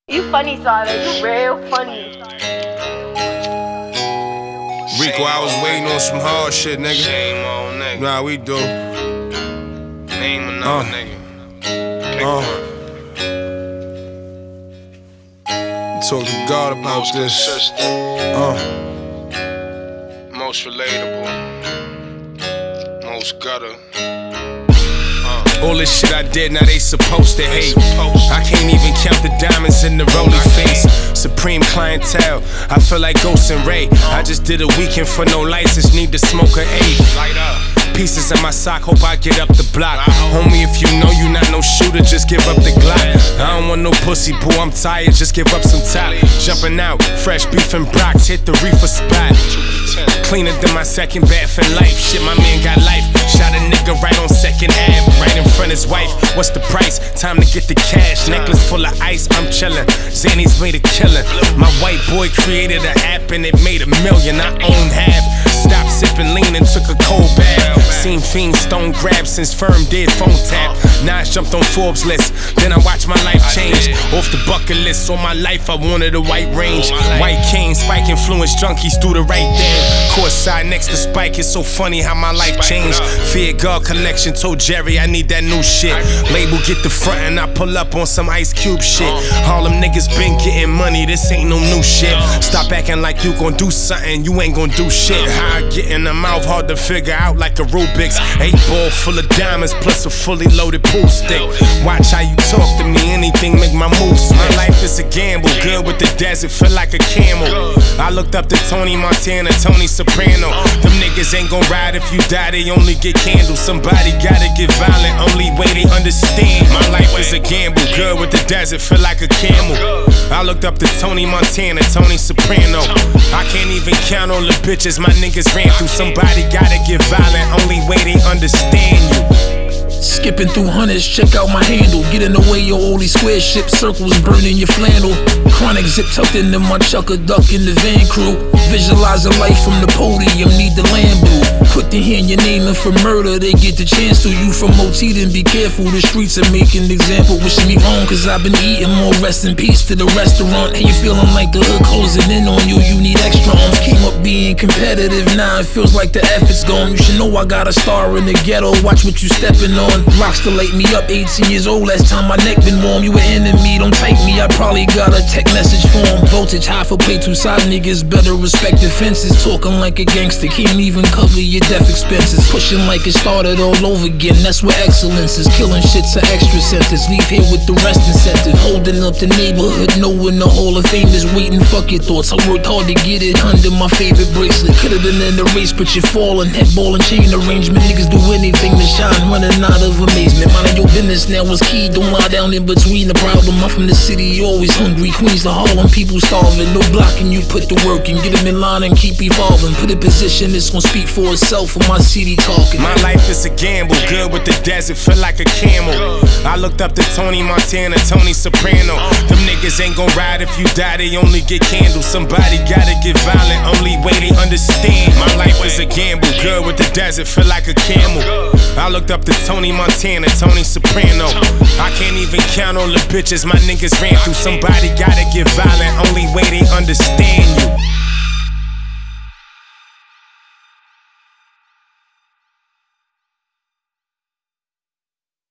You funny, Sada. You real funny. Rico, I was waiting on some hard shit, nigga. Shame on nigga. Nah, we do. Name another nigga. Pick one. Talk to God about Most this. consistent. Most relatable. Most gutter. All this shit I did, now they supposed to hate. I can't even count the diamonds in the rolling face. Supreme clientele, I feel like Ghost and Ray. I just did a weekend for no license, need to smoke an eighth. Light up. Pieces in my sock, hope I get up the block. Homie, if you know you not no shooter, just give up the Glock. I don't want no pussy, boo, I'm tired, just give up some top. Jumping out, fresh beef and brocks, hit the reefer spot. Cleaner than my second bath in life. Shit, my man got life. Shot a nigga right on second Ave, right in front of his wife. What's the price? Time to get the cash. Necklace full of ice, I'm chillin'. Zanny's made a killin'. My white boy created an app and it made $1 million. I own half. Stopped sipping lean and took a cold bath. Seen fiends stone grab since Firm did phone tap. Nas jumped on Forbes list. Then I watched my life change. Off the bucket list, all my life I wanted a white range. White cane, Spike influence junkies do the right thing. Courtside next to Spike, it's so funny how my life changed. Fear God collection told Jerry I need that new shit. Label get the front and I pull up on some Ice Cube shit. All them niggas been getting money, this ain't no new shit. Stop acting like you gon' do something, you ain't gon' do shit. How I get in the mouth, hard to figure out like a Rubik's. 8-ball full of diamonds plus a fully loaded pool stick. Watch how you talk to me, anything make my moves. My life is a gamble, good with the desert, feel like a camel. I looked up to Tony Montana, Tony Soprano. Them niggas ain't gon' ride if you die, they only get candles. Somebody gotta get violent, only way they understand. My life is a gamble, good with the desert, feel like a camel. I looked up to Tony Montana, Tony Soprano. I can't even count all the bitches my niggas ran through. Somebody gotta get violent, only way they understand you. Skipping through hundreds, check out my handle. Getting away your oldie square ship, circles burning your flannel. Chronic zip tucked into my chucker, duck in the van crew. Visualizing life from the podium, need the land blue. Quick to hear your name and for murder, they get the chance to. You from OT, then be careful, the streets are making an example. Wish me wrong, cause I've been eating more. Rest in peace to the restaurant. And you feeling like the hood closing in on you, you need extra arms. Came up being competitive, now it feels like the effort's gone. You should know I got a star in the ghetto, watch what you stepping on. Rocks to light me up, 18 years old, last time my neck been warm. You an enemy, don't take me, I probably got a tech message form. Voltage high for play two side niggas, better respect the fences. Talking like a gangster, can't even cover your death expenses. Pushing like it started all over again, that's where excellence is. Killing shit's an extra sentence, leave here with the rest incentive. Holding up the neighborhood, knowing the Hall of Fame is waiting, fuck your thoughts. I worked hard to get it under my favorite bracelet. Could've been in the race, but you're falling. Head ball and chain arrangement, niggas do anything to shine, running out of amazement. Minding your business now is key, don't lie down in between the problem. I'm from the city, always hungry, Queens to Harlem, people starving. No blocking, you put the work in, get them in line and keep evolving. Put in position, it's gon' speak for itself for my city talking. My life is a gamble, good with the desert, feel like a camel. I looked up to Tony Montana, Tony Soprano. Them niggas ain't gon' ride if you die, they only get candles. Somebody gotta get violent, only way they understand. My life is a gamble, good with the desert, feel like a camel. I looked up to Tony Montana, Tony Soprano. I can't even count all the bitches my niggas ran through. Somebody gotta get violent, only way they understand you.